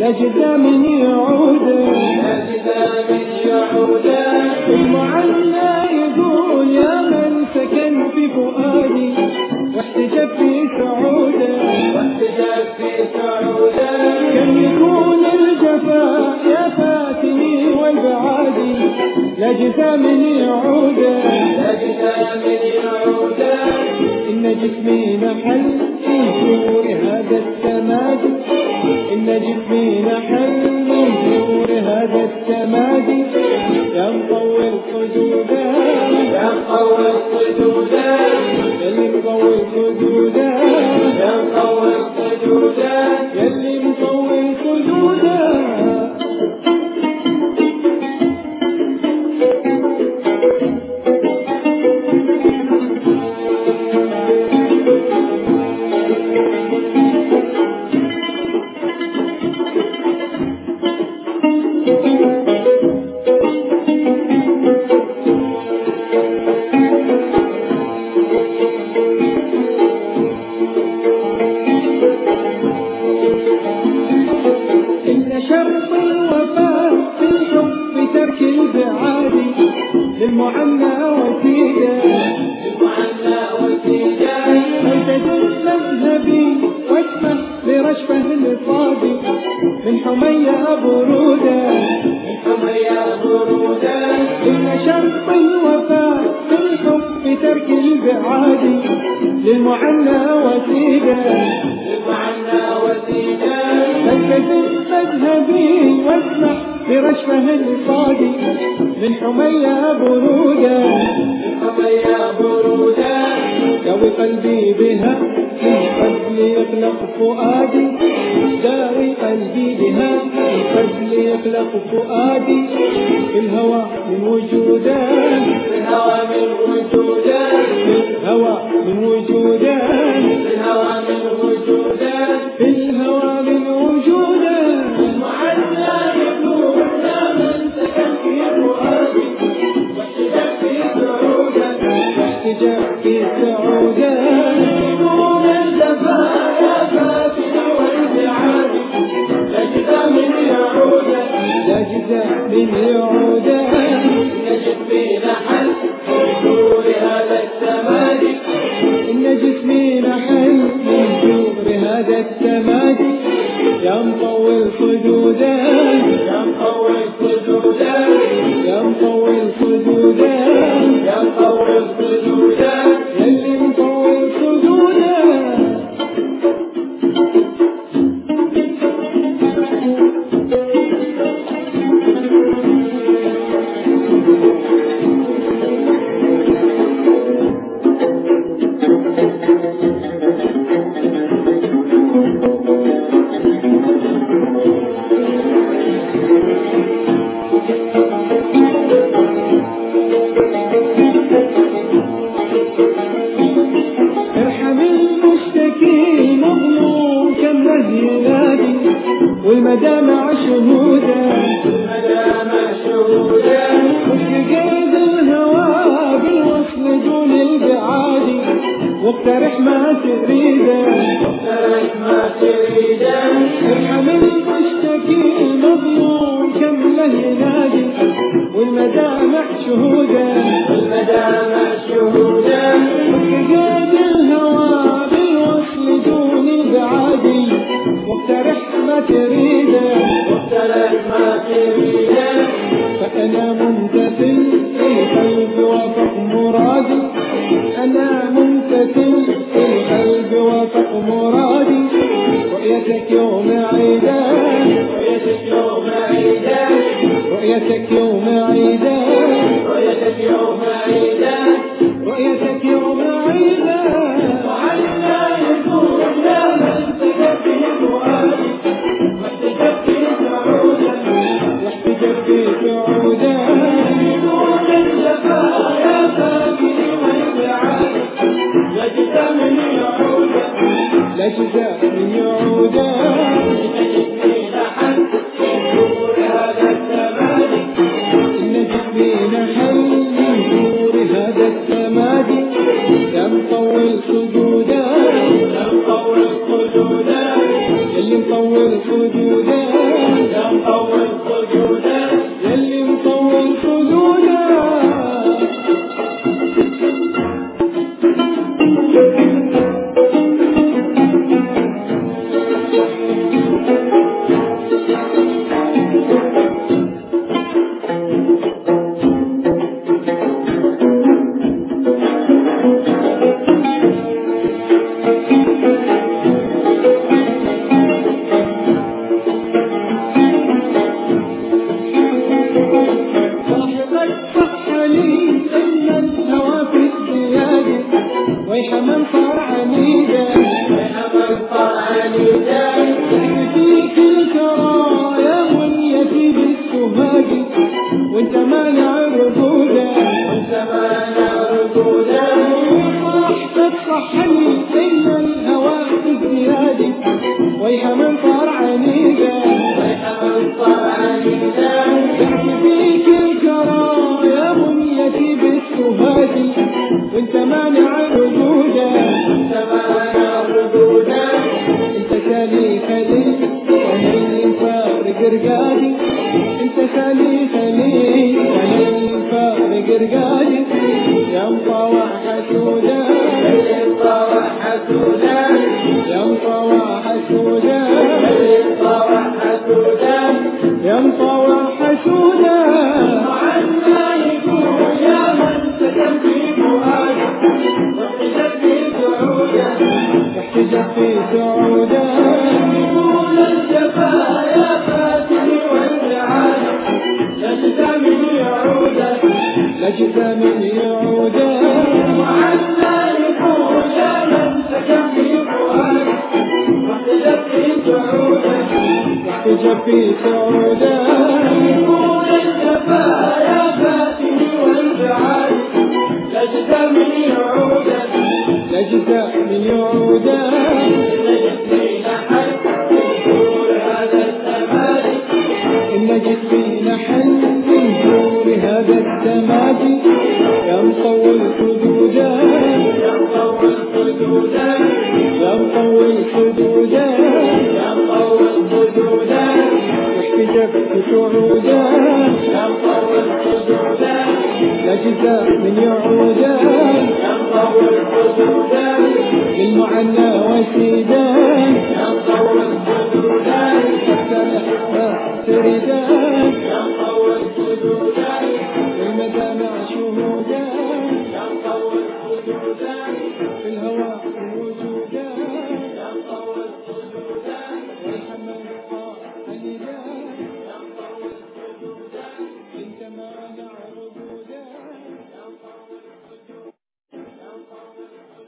لجد من يعود المعنى يقول يا من سكن في فؤادي واحتجب في سعوده كم يكون الجفاء يا فاتني والبعادي لجد من يعود إن جسمي نحل في جور هذا السماد إن جسمي نحل من جور هذا السماد يا مطول خدوده يا مطول خدوده يلي مطول خدوده يا مطول خدوده يلي مطول خدوده شرط الوفاء في الحب ترك البعادي للمعنى وسيلة فلتدل مذهبي واسمح لرشفه الفاضي من حمية برودة إن شرط الوفاء في الحب ترك البعادي للمعنى وسيلة فلتدل مذهبي واسمح برشفه الفاضي من حمية برودة داوي قلبي بها من فضل يخلق فؤادي داوي قلبي بها من فضل يخلق فؤادي في الهوى من وجوده في الهوى من وجوده في الهوى من وجوده في الهوى من وجوده في الهوى من وجوده المعلى يقول يا من سكن في فؤادي واحتجب في سعوده واحتجب في سعوده نور الجفاء يا فاتن والبعادي لجد من يعوده نجد في نحل من جور هذا السماد إن جسمي نحل من جور هذا السماد يا مطول خدوده يا مطول خدوده يا مطول خدوده يا مطول خدوده يلي مطول خدوده ارحم المشتكي مظلوم كم ينادي والمدامع شهوده وفقد الهوى بالوصل دون البعادي واقترح ما تريده ارحم المشتكي المظلوم كم له ينادي والمدامع شهوده وفقد الهوى بالوصل دون البعادي واقترح ما تريده فأنا ممتثل في قلبي وفق مرادي أنا ممتثل في قلبي وفق مرادي رؤيتك يوم عيدان رؤيتك يوم عيدان رؤيتك يوم عيدان رؤيتك يوم عيدان رؤيتك يوم عيدان وعلى يكون يا من سكت في فؤادي واحتجب في سعوده واحتجب في سعوده نور الجفاء يا فاتن والبعادي لجد من يعوده لجد من يعوده إن جسمي نحل من جور هذا السماد إن جسمي نحل من جور هذا السماد يا مطول خدوده يا مطول خدوده اللي مطول خدوده ويح من صار عنيدا فيك الكرايا واليتي بالسهاجي وانت مانع رقودا صح تصحني ان الهوى ازديادي ويح من صار عنيدا فيك الكرايا واليتي بالسهاجي وانت مانع رقودا انت كالي خلي وانا فارق رقادي انت كالي خلي وانا فارق رقادي يا مطوع حسودا يا مطوع حسودا يا مطوع حسودا وعنا يكون يا من سكن في فؤادي واحتجب في سعودا يقول الجفا يا فاتني والجعال لجزا من يعودا وعنا يكون يا من سكن في فؤادي واحتجب في سعودا يقول الجفا يا فاتني والجعال لجزا من يعودا إن جسمي نحل من جور هذا السماد يا مطول حدودا واحتجب في سعودا لجزاء من يعودا للمعنى وسيدا حتى إحباب تريدا